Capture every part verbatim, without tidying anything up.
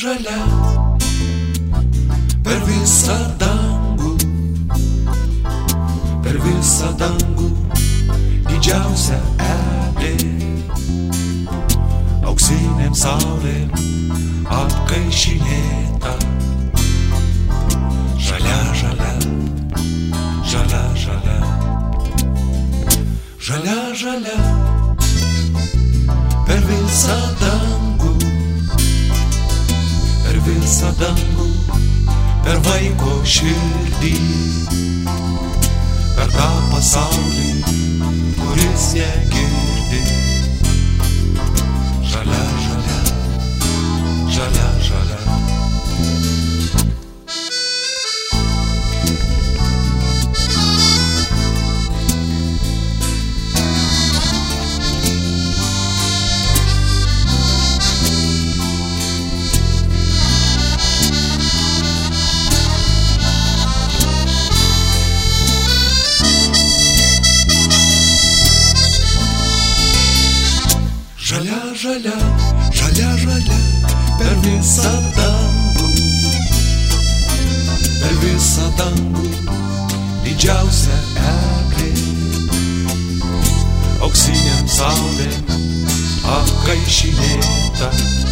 žalia per visą dangų, per visą dangų didžiausia eglė, auksinėm saulėm apkaišinėta. Žalia, žalia, žalia, žalia, žalia, žalia per visą dangų, per visą dangų, per vaiko širdį, per tą pasaulį, kuris negirdi. Žalia, žalia, žalia, žalia. Žalia, žalia, žalia, žalia per visą dangų, per visą dangų didžiausia eglė, auksinėm saulėm apkaišinėta.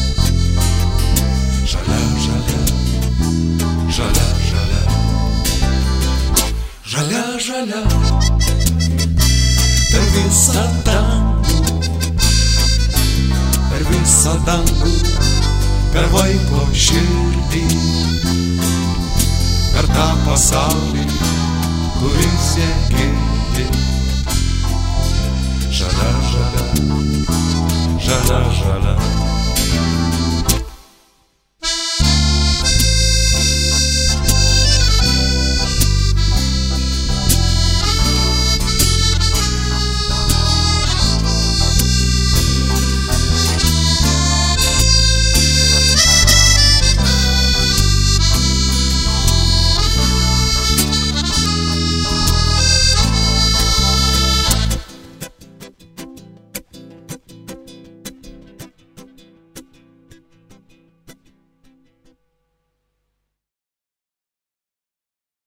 Žalia, žalia, žalia, žalia, žalia, žalia per visą dangų, per visą dangų, per vaiko širdį, per tą pasaulį, kuris negirdi. Žalia, žalia, žalia, žalia.